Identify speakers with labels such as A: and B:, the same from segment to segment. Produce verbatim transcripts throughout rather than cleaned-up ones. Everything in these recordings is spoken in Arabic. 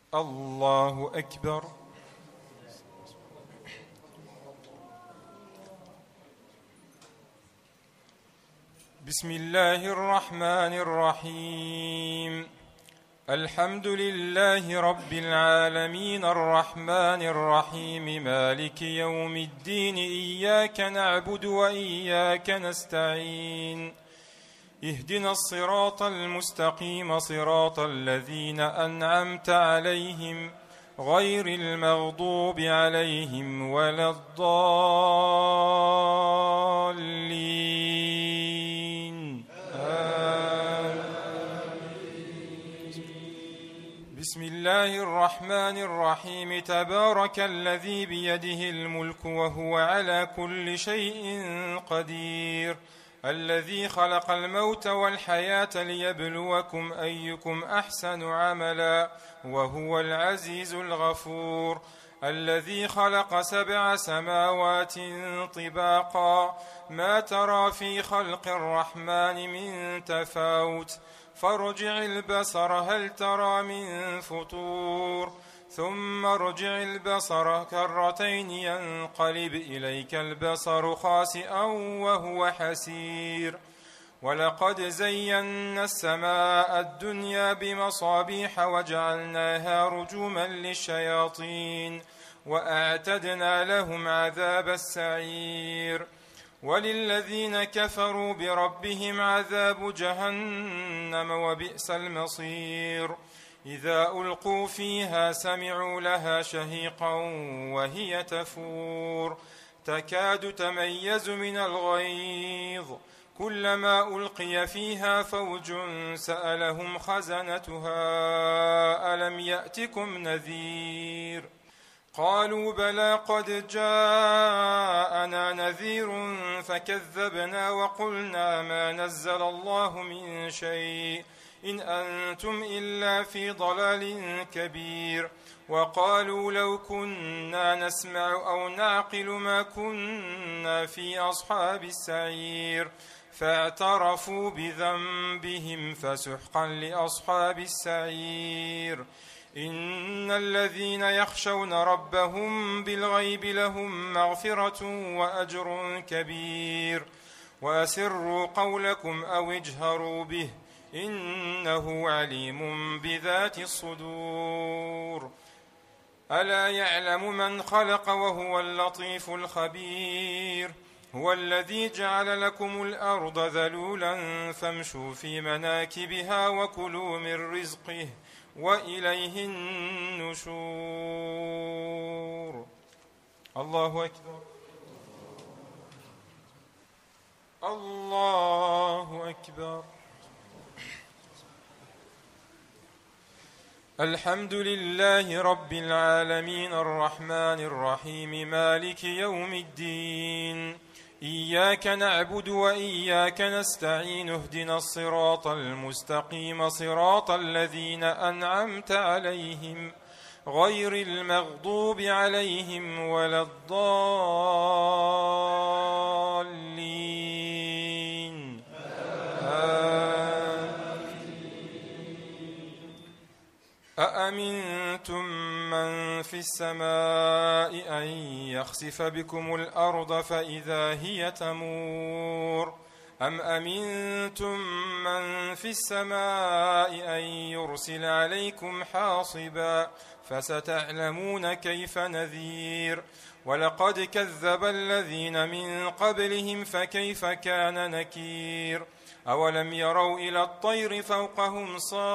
A: الله أكبر. بسم الله الرحمن الرحيم. الحمد لله رب العالمين الرحمن الرحيم مالك يوم الدين إياك نعبد وإياك نستعين اهدنا الصراط المستقيم صراط الذين أنعمت عليهم غير المغضوب عليهم ولا الضالين آمين. بسم الله الرحمن الرحيم. تبارك الذي بيده الملك وهو على كل شيء قدير الذي خلق الموت والحياة ليبلوكم أيكم أحسن عملا وهو العزيز الغفور الذي خلق سبع سماوات طباقا ما ترى في خلق الرحمن من تفاوت فارجع البصر هل ترى من فطور ثم ارجع البصر كرتين ينقلب إليك البصر خاسئا وهو حسير ولقد زينا السماء الدنيا بمصابيح وجعلناها رجوما للشياطين وأعتدنا لهم عذاب السعير وللذين كفروا بربهم عذاب جهنم وبئس المصير إذا ألقوا فيها سمعوا لها شهيقا وهي تفور تكاد تميز من الغيظ كلما ألقي فيها فوج سألهم خزنتها ألم يأتكم نذير قالوا بلى قد جاءنا نذير فكذبنا وقلنا ما نزل الله من شيء إن أنتم إلا في ضلال كبير وقالوا لو كنا نسمع أو نعقل ما كنا في أصحاب السعير فاعترفوا بذنبهم فسحقا لأصحاب السعير إن الذين يخشون ربهم بالغيب لهم مغفرة وأجر كبير وأسروا قولكم أو اجهروا به إنه عليم بذات الصدور ألا يعلم من خلق وهو اللطيف الخبير هو الذي جعل لكم الأرض ذلولا فامشوا في مناكبها وكلوا من رزقه وإليه النشور. الله أكبر. الله أكبر. الحمد لله رب العالمين الرحمن الرحيم مالك يوم الدين إياك نعبد وإياك نستعين اهدنا الصراط المستقيم صراط الذين أنعمت عليهم غير المغضوب عليهم ولا الضالين آمين. أأمنتم من في السماء أن يخسف بكم الأرض فإذا هي تمور أم أمنتم من في السماء أن يرسل عليكم حاصبا فستعلمون كيف نذير ولقد كذب الذين من قبلهم فكيف كان نكير أولم يروا إلى الطير فوقهم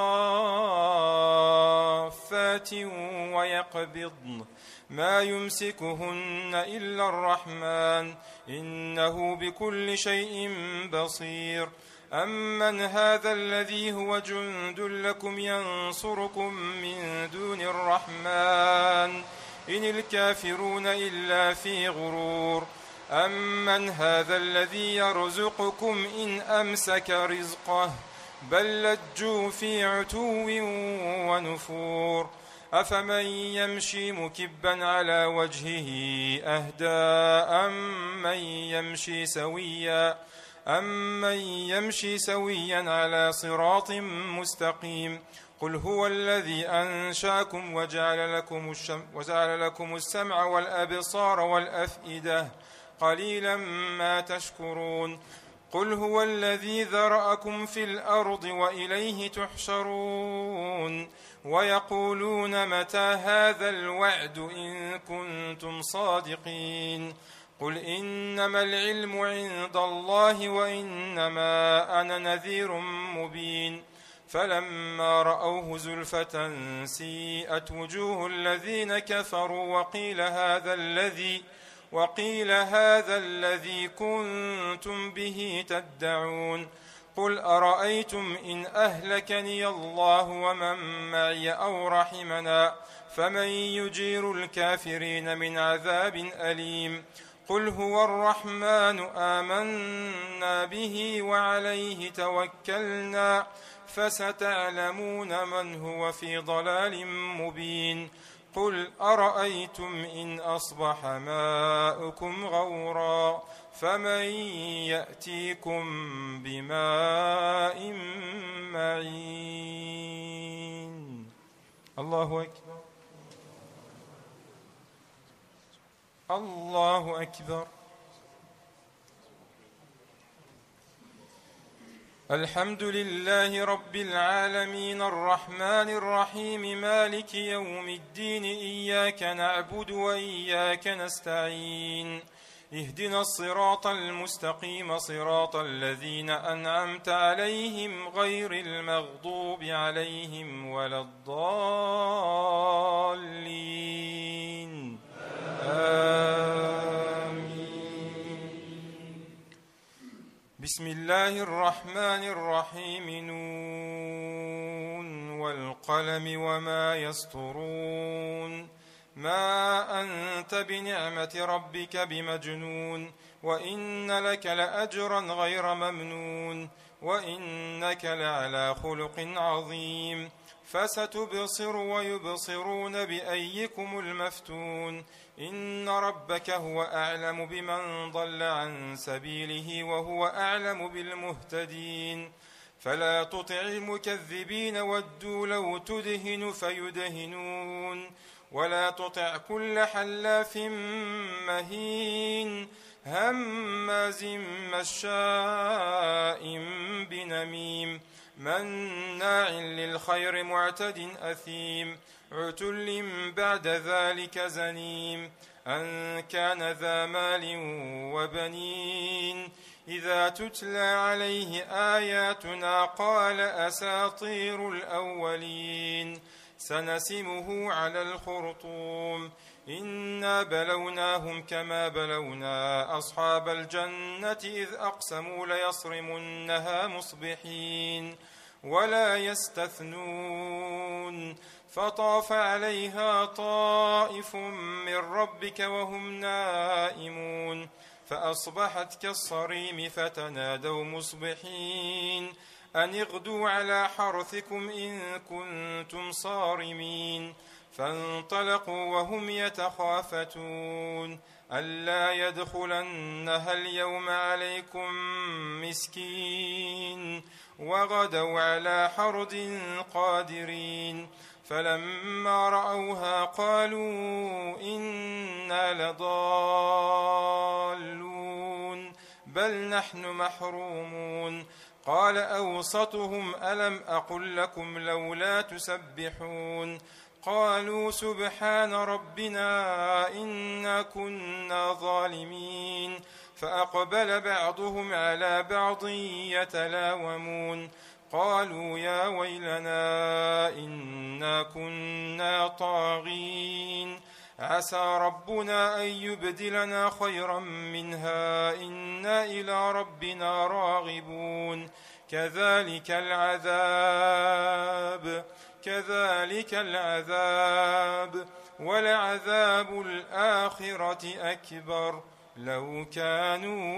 A: صافات ويقبضن ما يمسكهن إلا الرحمن إنه بكل شيء بصير أمن هذا الذي هو جند لكم ينصركم من دون الرحمن إن الكافرون إلا في غرور أمن هذا الذي يرزقكم إن أمسك رزقه بل لجوا في عتو ونفور أفمن يمشي مكبا على وجهه أهدى أمن يمشي سويا أمن يمشي سويا على صراط مستقيم قل هو الذي أنشأكم وجعل لكم, الشم وجعل لكم السمع والأبصار والأفئدة قليلا ما تشكرون قل هو الذي ذرأكم في الأرض وإليه تحشرون ويقولون متى هذا الوعد إن كنتم صادقين قل إنما العلم عند الله وإنما أنا نذير مبين فلما رأوه زلفة سيئت وجوه الذين كفروا وقيل هذا الذي وقيل هذا الذي كنتم به تدعون قل أرأيتم إن أهلكني الله ومن معي أو رحمنا فمن يجير الكافرين من عذاب أليم قل هو الرحمن آمنا به وعليه توكلنا فستعلمون من هو في ضلال مبين قل أرأيتم إن أصبح ماؤكم غورا فمن يأتيكم بماء معين الله أكبر الله أكبر الحمد لله رب العالمين الرحمن الرحيم مالك يوم الدين إياك نعبد وإياك نستعين اهدنا الصراط المستقيم صراط الذين أنعمت عليهم غير المغضوب عليهم ولا الضالين آمين بسم الله الرحمن الرحيم نون والقلم وما يسطرون ما أنت بنعمة ربك بمجنون وإن لك لأجرا غير ممنون وإنك لعلى خلق عظيم فستبصر ويبصرون بأيكم المفتون إن ربك هو أعلم بمن ضل عن سبيله وهو أعلم بالمهتدين فلا تطع المكذبين ودوا لو تدهن فيدهنون ولا تطع كل حلاف مهين هماز مشاء بنميم مناع للخير معتد أثيم عتل بعد ذلك زنيم أن كان ذا مال وبنين إذا تتلى عليه آياتنا قال أساطير الأولين سنسمه على الخرطوم إنا بلوناهم كما بلونا أصحاب الجنة إذ أقسموا ليصرمنها مصبحين ولا يستثنون فطاف عليها طائف من ربك وهم نائمون فأصبحت كالصريم فتنادوا مصبحين أن اغدوا على حرثكم إن كنتم صارمين فانطلقوا وهم يتخافتون ألا يدخلنها اليوم عليكم مسكين وغدوا على حرد قادرين فلما رأوها قالوا إنا لضالون بل نحن محرومون قال أوسطهم ألم أقل لكم لولا تسبحون قالوا سبحان ربنا إنا كنا ظالمين فأقبل بعضهم على بعض يتلاومون قالوا يا ويلنا إنا كنا طاغين عسى ربنا أن يبدلنا خيرا منها إنا إلى ربنا راغبون كذلك العذاب كذلك العذاب ولعذاب الآخرة أكبر لو كانوا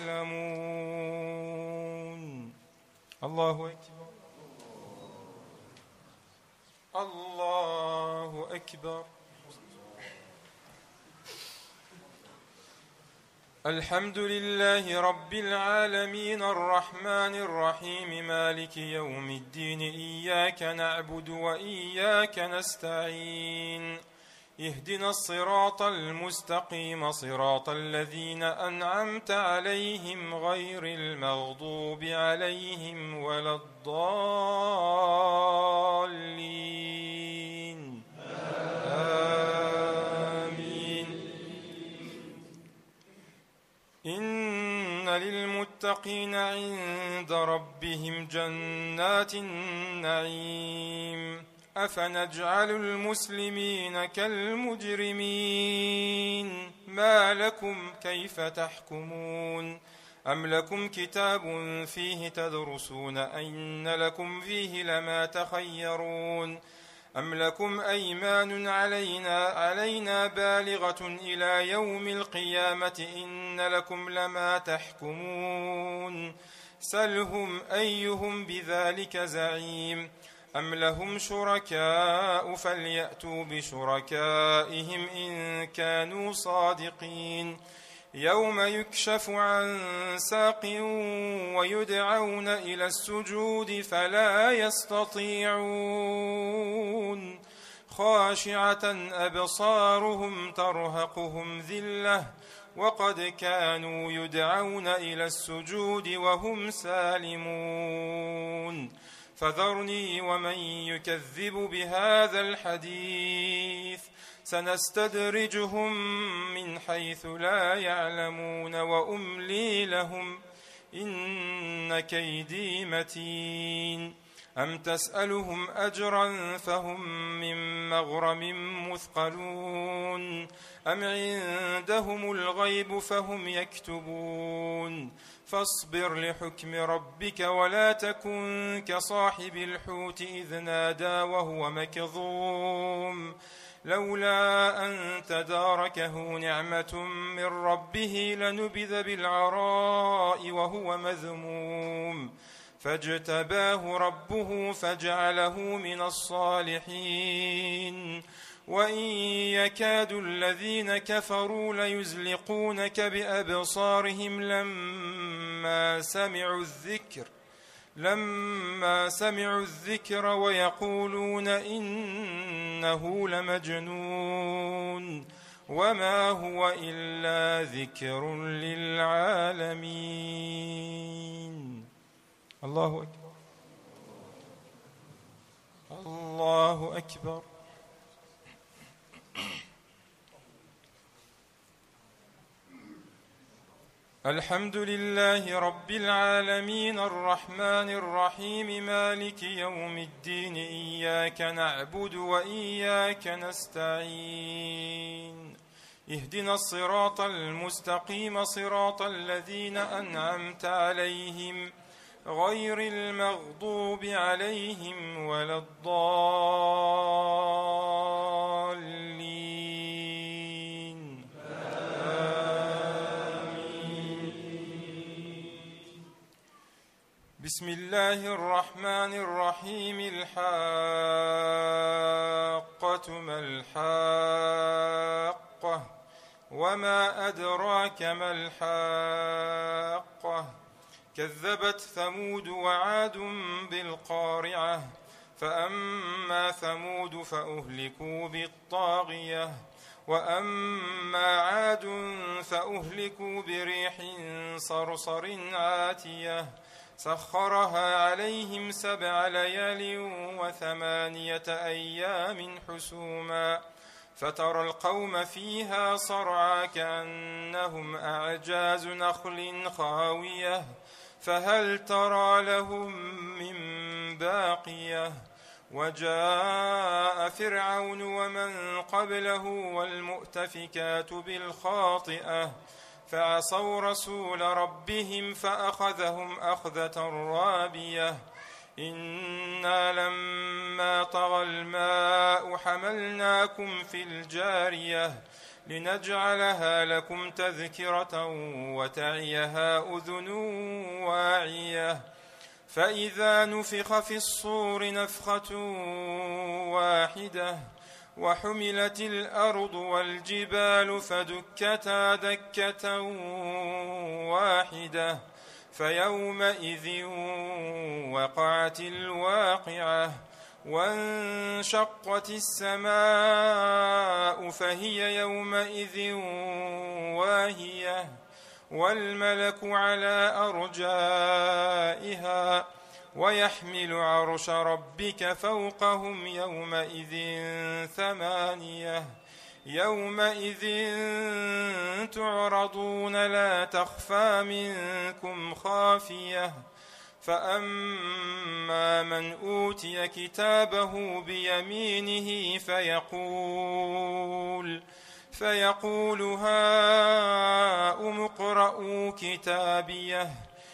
A: يعلمون الله أكبر الله أكبر الحمد لله رب العالمين الرحمن الرحيم مالك يوم الدين إياك نعبد وإياك نستعين اهدنا الصراط المستقيم صراط الذين أنعمت عليهم غير المغضوب عليهم ولا الضالين آمين. إن للمتقين عند ربهم جنات النعيم أفنجعل المسلمين كالمجرمين ما لكم كيف تحكمون أم لكم كتاب فيه تدرسون أين لكم فيه لما تخيرون أم لكم أيمان علينا, علينا بالغة إلى يوم القيامة إن لكم لما تحكمون سلهم أيهم بذلك زعيم أم لهم شركاء فليأتوا بشركائهم إن كانوا صادقين يوم يكشف عن ساق ويدعون إلى السجود فلا يستطيعون خاشعة أبصارهم ترهقهم ذلة وقد كانوا يدعون إلى السجود وهم سالمون فذرني ومن يكذب بهذا الحديث سنستدرجهم من حيث لا يعلمون وأملي لهم إن كيدي متين أم تسألهم أجرا فهم من مغرم مثقلون أم عندهم الغيب فهم يكتبون فاصبر لحكم ربك ولا تكن كصاحب الحوت إذ نادى وهو مكظوم لولا أن تداركه نعمة من ربه لنبذ بالعراء وهو مذموم فاجتباه ربه فجعله من الصالحين وإن يكاد الذين كفروا ليزلقونك بأبصارهم لما سمعوا الذكر لما سمعوا الذكر ويقولون إنه لمجنون وما هو إلا ذكر للعالمين. الله أكبر الله أكبر. الحمد لله رب العالمين الرحمن الرحيم مالك يوم الدين إياك نعبد وإياك نستعين اهدنا الصراط المستقيم صراط الذين أنعمت عليهم غير المغضوب عليهم ولا الضالين آمين. بسم الله الرحمن الرحيم الحاقة ما الحاقة وما أدراك ما الحاقة كذبت ثمود وعاد بالقارعة فأما ثمود فأهلكوا بالطاغية وأما عاد فأهلكوا بريح صرصر عاتية سخرها عليهم سبع ليال وثمانية أيام حسوما فترى القوم فيها صرعى كأنهم أعجاز نخل خاوية فهل ترى لهم من باقية وجاء فرعون ومن قبله والمؤتفكات بالخاطئة فعصوا رسول ربهم فأخذهم أخذة رابية إنا لما طغى الماء حملناكم في الجارية لنجعلها لكم تذكرة وتعيها أذن واعية فإذا نفخ في الصور نفخة واحدة وحملت الأرض والجبال فدكتا دكة واحدة فيومئذ وقعت الواقعة وانشقت السماء فهي يومئذ واهية والملك على أرجائها ويحمل عرش ربك فوقهم يومئذ ثمانية يومئذ تعرضون لا تخفى منكم خافية فأما من أوتي كتابه بيمينه فيقول فيقول هاؤم اقرءوا كتابيه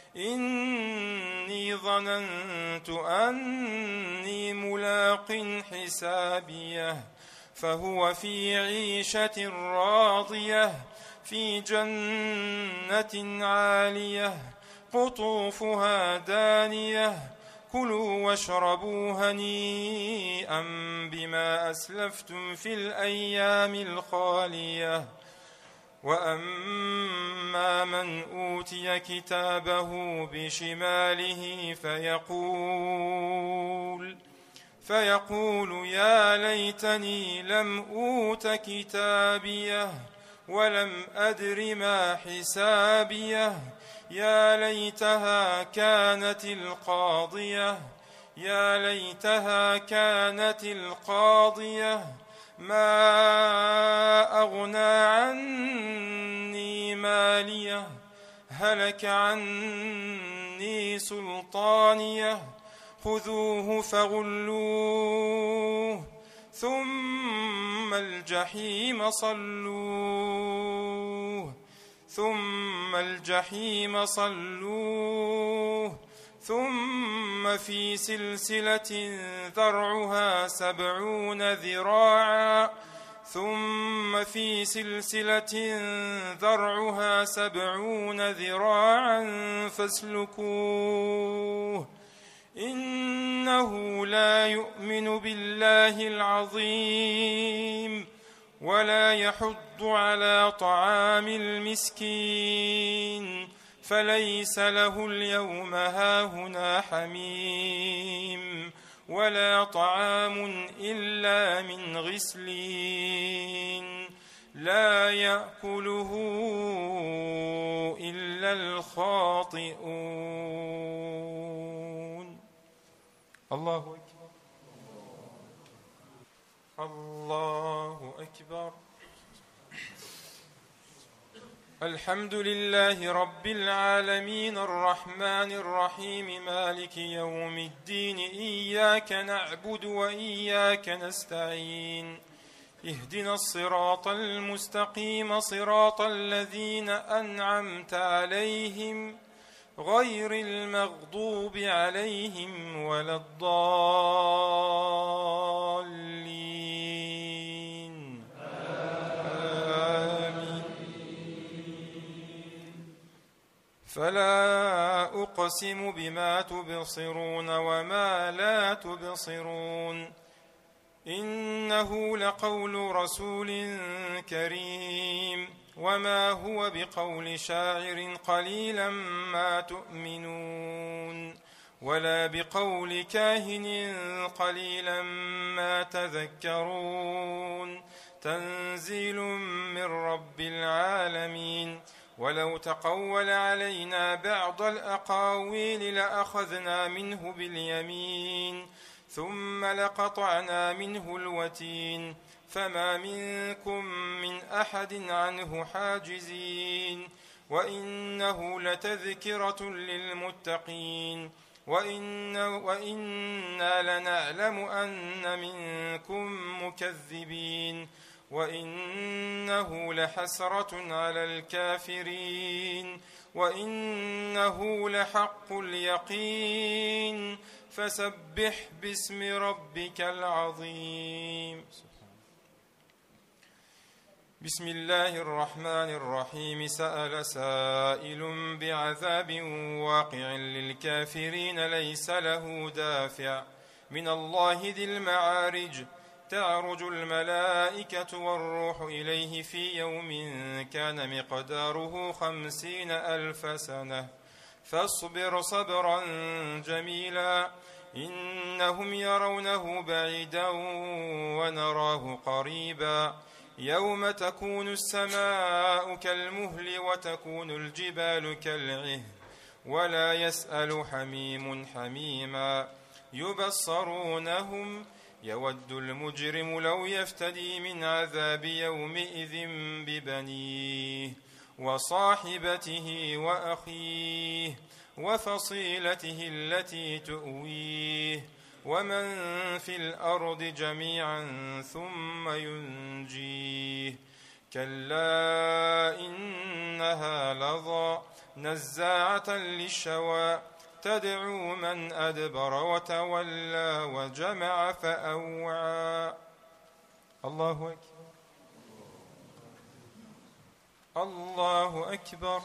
A: إني ظننت أني ملاق حسابيه فهو في عيشة راضية في جنة عالية قطوفها دانية كلوا واشربوا هنيئا بما أسلفتم في الأيام الخالية وأما من أوتي كتابه بشماله فيقول فيقول يا ليتني لم أوت كتابيه ولم أدر ما حسابيه يا ليتها كانت القاضية يا ليتها كانت القاضية ما أغنى عني ماليه هلك عني سلطانيه خذوه فغلوه ثم الجحيم صلوه ثم الجحيم صلوه ثم في سلسلة ذرعها سبعون ذراعا ثم في سلسلة ذرعها سبعون ذراعا فاسلكوه إنه لا يؤمن بالله العظيم ولا يحض على طعام المسكين فليس له اليوم هاهنا حميم ولا طعام إلا من غسلين لا يأكله إلا الخاطئون. الله أكبر الله أكبر. الحمد لله رب العالمين الرحمن الرحيم مالك يوم الدين إياك نعبد وإياك نستعين اهدنا الصراط المستقيم صراط الذين أنعمت عليهم غير المغضوب عليهم ولا الضالين آمين. فلا أقسم بما تبصرون وما لا تبصرون إنه لقول رسول كريم وما هو بقول شاعر قليلا ما تؤمنون ولا بقول كاهن قليلا ما تذكرون تنزيل من رب العالمين ولو تقول علينا بعض الأقاويل لأخذنا منه باليمين ثم لقطعنا منه الوتين فما منكم من أحد عنه حاجزين وإنه لتذكرة للمتقين وإن وإنا لنعلم أن منكم مكذبين وإنه لحسرة على الكافرين وإنه لحق اليقين فسبح باسم ربك العظيم. بسم الله الرحمن الرحيم سأل سائل بعذاب واقع للكافرين ليس له دافع من الله ذي المعارج تعرج الملائكة والروح إليه في يوم كان مقداره خمسين ألف سنة فاصبر صبرا جميلا إنهم يرونه بعيدا ونراه قريبا يوم تكون السماء كالمهل وتكون الجبال كالعهن ولا يسأل حميم حميما يبصرونهم يود المجرم لو يفتدي من عذاب يومئذ ببنيه وصاحبته وأخيه وفصيلته التي تؤويه ومن في الأرض جميعا ثم ينجيه كلا إنها لظى نزاعة للشوى تدعو من أدبر وتولى وجمع فأوعى الله أكبر الله أكبر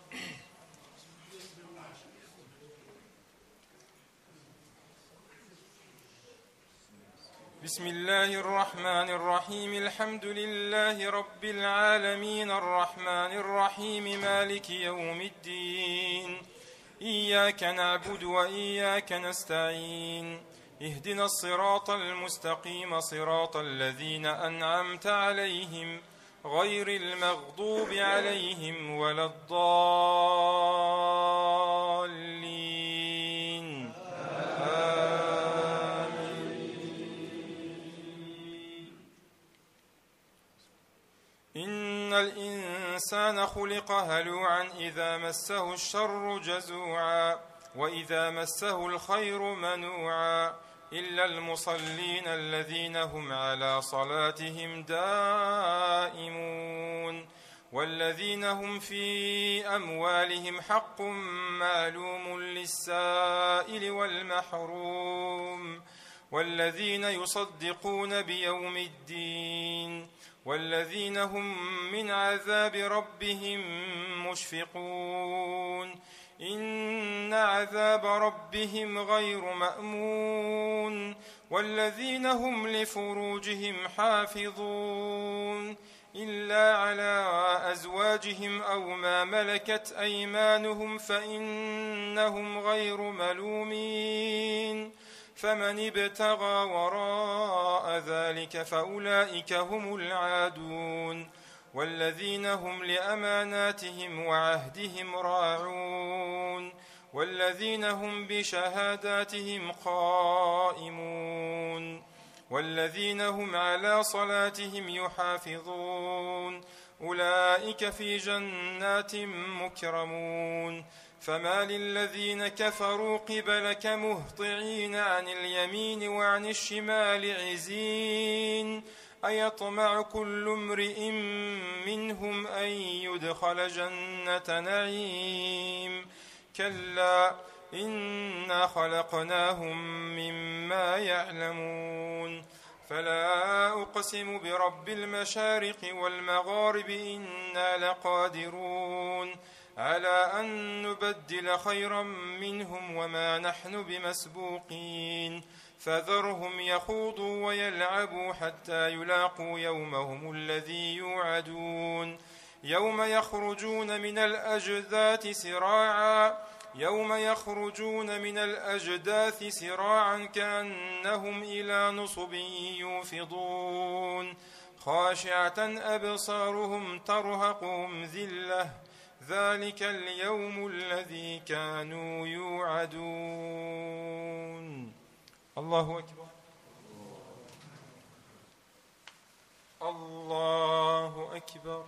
A: بسم الله الرحمن الرحيم الحمد لله رب العالمين الرحمن الرحيم مالك يوم الدين إياك نعبد وإياك نستعين اهدنا الصراط المستقيم صراط الذين أنعمت عليهم غير المغضوب عليهم ولا الضالين إن الإنسان خلق هلوعا إذا مسه الشر جزوعا وإذا مسه الخير منوعا إلا المصلين الذين هم على صلاتهم دائمون والذين هم في أموالهم حق معلوم للسائل والمحروم والذين يصدقون بيوم الدين والذين هم من عذاب ربهم مشفقون إن عذاب ربهم غير مأمون والذين هم لفروجهم حافظون إلا على أزواجهم أو ما ملكت أيمانهم فإنهم غير ملومين فمن ابتغى وراء ذلك فأولئك هم العادون والذين هم لأماناتهم وعهدهم راعون والذين هم بشهاداتهم قائمون والذين هم على صلاتهم يحافظون أولئك في جنات مكرمون فما للذين كفروا قبلك مهطعين عن اليمين وعن الشمال عزين أيطمع كل امرئ منهم أن يدخل جنة نعيم كلا إنا خلقناهم مما يعلمون فلا أقسم برب المشارق والمغارب إنا لقادرون على أن نبدل خيرا منهم وما نحن بمسبوقين فذرهم يخوضوا ويلعبوا حتى يلاقوا يومهم الذي يوعدون يوم يخرجون من الأجداث سراعا يوم يخرجون من الأجداث سراعا كأنهم إلى نصب يوفضون خاشعة أبصارهم ترهقهم ذلة ذلك اليوم الذي كانوا يوعدون الله أكبر الله أكبر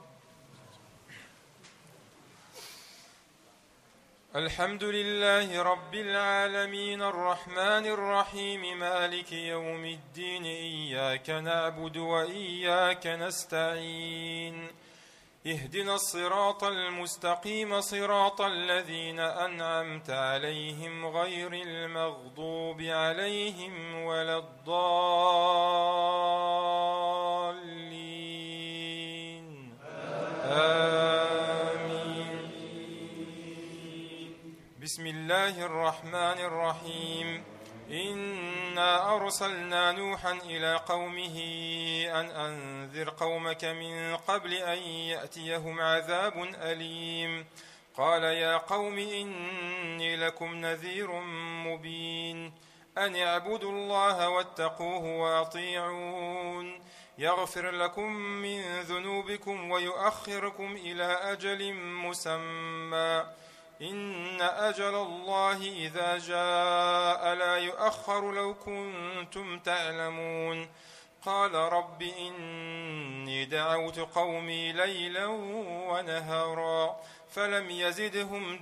A: الحمد لله رب العالمين الرحمن الرحيم مالك يوم الدين إياك نعبد وإياك نستعين اهدنا الصراط المستقيم صراط الذين أنعمت عليهم غير المغضوب عليهم ولا الضالين آمين بسم الله الرحمن الرحيم إنا أرسلنا نوحا إلى قومه أن أنذر قومك من قبل أن يأتيهم عذاب أليم قال يا قوم إني لكم نذير مبين أن اعبدوا الله واتقوه وأطيعون يغفر لكم من ذنوبكم ويؤخركم إلى أجل مسمى إن أجل الله إذا جاء لا يؤخر لو كنتم تعلمون قال رب إني دعوت قومي ليلا ونهارا فلم يزدهم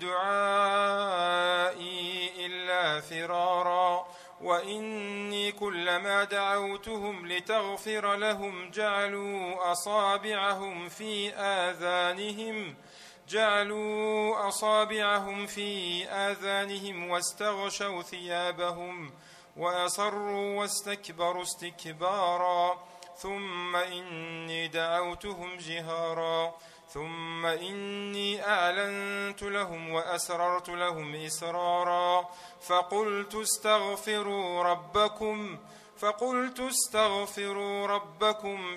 A: دعائي إلا فرارا وإني كلما دعوتهم لتغفر لهم جعلوا أصابعهم في آذانهم جعلوا أصابعهم في آذانهم واستغشوا ثيابهم وأصروا واستكبروا استكبارا ثم إني دعوتهم جهارا ثم إني أعلنت لهم وأسررت لهم إسرارا فقلت استغفروا ربكم فقلت استغفروا ربكم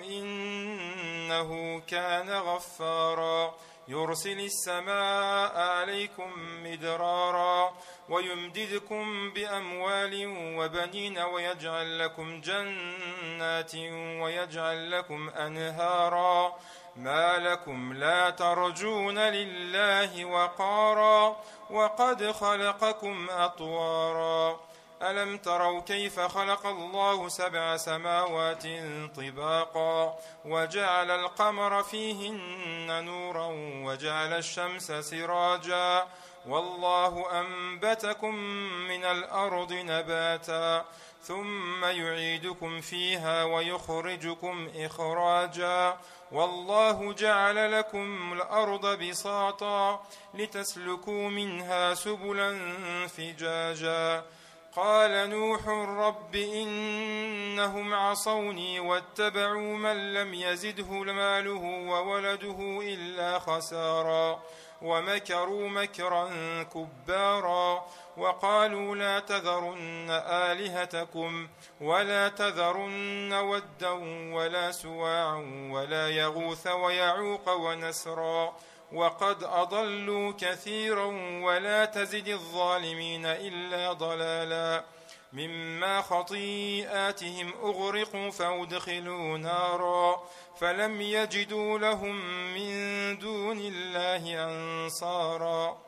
A: إنه كان غفارا يرسل السماء عليكم مدرارا ويمددكم بأموال وبنين ويجعل لكم جنات ويجعل لكم أنهارا ما لكم لا ترجون لله وقارا وقد خلقكم أطوارا ألم تروا كيف خلق الله سبع سماوات طباقا وجعل القمر فيهن نورا وجعل الشمس سراجا والله أنبتكم من الأرض نباتا ثم يعيدكم فيها ويخرجكم إخراجا والله جعل لكم الأرض بساطا لتسلكوا منها سبلا فجاجا قال نوح رب إنهم عصوني واتبعوا من لم يزده ماله وولده إلا خسارا ومكروا مكرا كبارا وقالوا لا تذرن آلهتكم ولا تذرن ودا ولا سواعا ولا يغوث ويعوق ونسرا وقد أضلوا كثيرا ولا تزد الظالمين إلا ضلالا مما خطيئاتهم أغرقوا فأدخلوا نارا فلم يجدوا لهم من دون الله أنصارا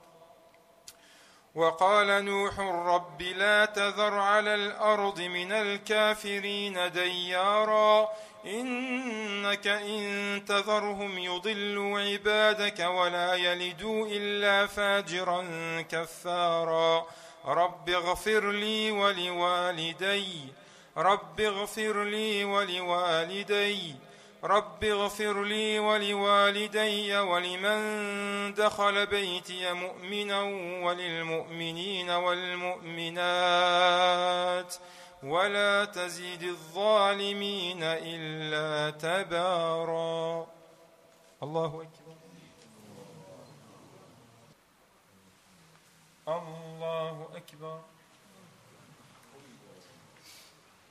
A: وقال نوح رب لا تذر على الأرض من الكافرين ديارا إنك إن تذرهم يضلوا عبادك ولا يلدوا إلا فاجرا كفارا رب اغفر لي ولوالدي رب اغفر لي ولوالدي رب اغفر لي ولوالدي ولمن دخل بيتي مؤمنا وللمؤمنين والمؤمنات ولا تزد الظالمين إلا تبارا. الله أكبر. الله أكبر.